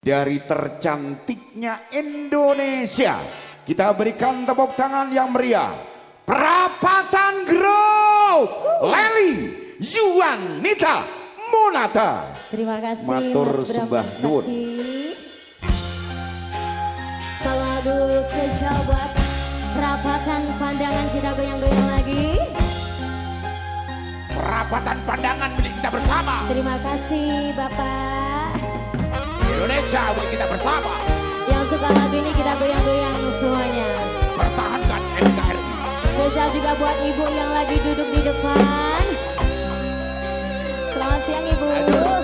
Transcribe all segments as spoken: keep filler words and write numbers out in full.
Dari tercantiknya Indonesia, kita berikan tepuk tangan yang meriah. Perapatan Group, Lely Yuanita Monata. Terima kasih Matur Mas sembah nuwun. Salam spesial buat Perapatan Pandangan, kita goyang-goyang lagi. Perapatan Pandangan milik kita bersama. Terima kasih Bapak. Indonesia milik kita bersama. Yang suka lagu ini kita goyang-goyang semuanya. Pertahankan N K R I. Spesial juga buat ibu yang lagi duduk di depan. Selamat siang Ibu. Aduh.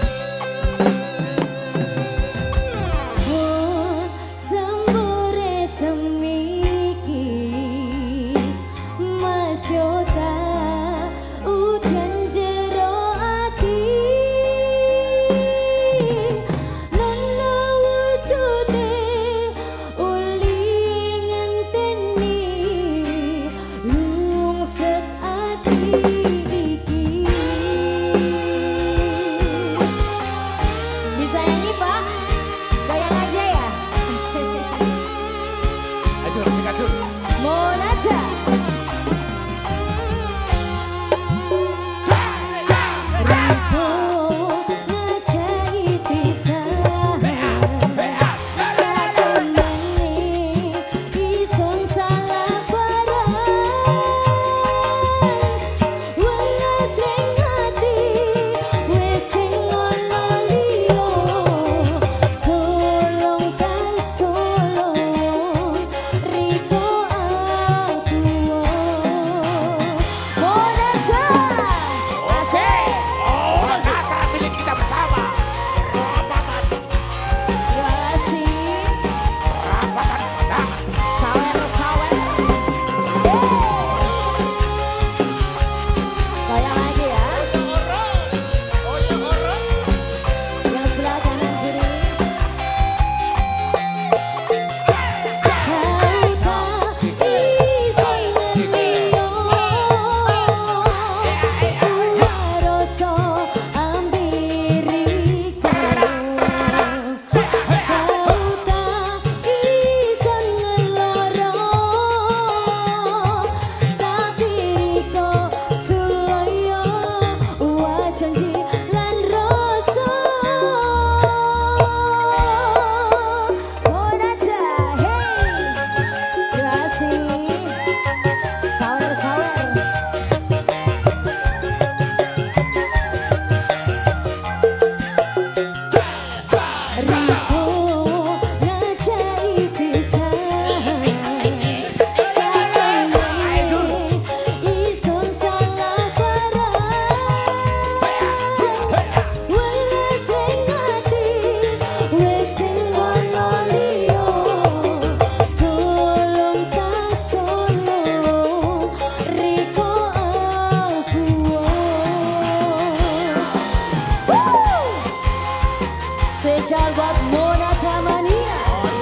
Spesial buat Monata Mania.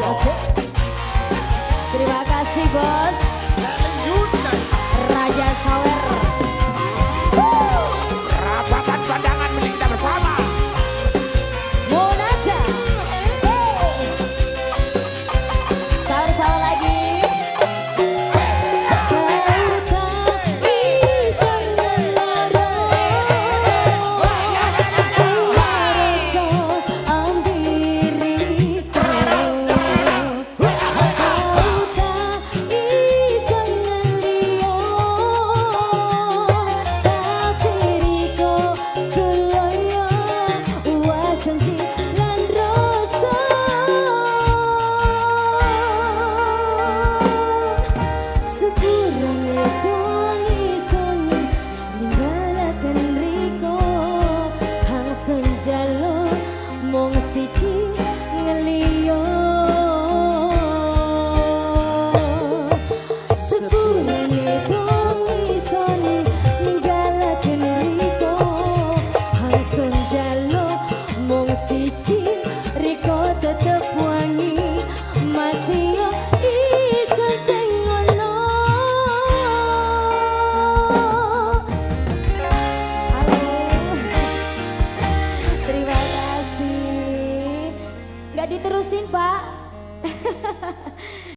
Terima kasih bos. Raja Sawer. Perapatan Pandangan milik kita bersama. Monata. Sawer-sawer lagi. Gak diterusin Pak.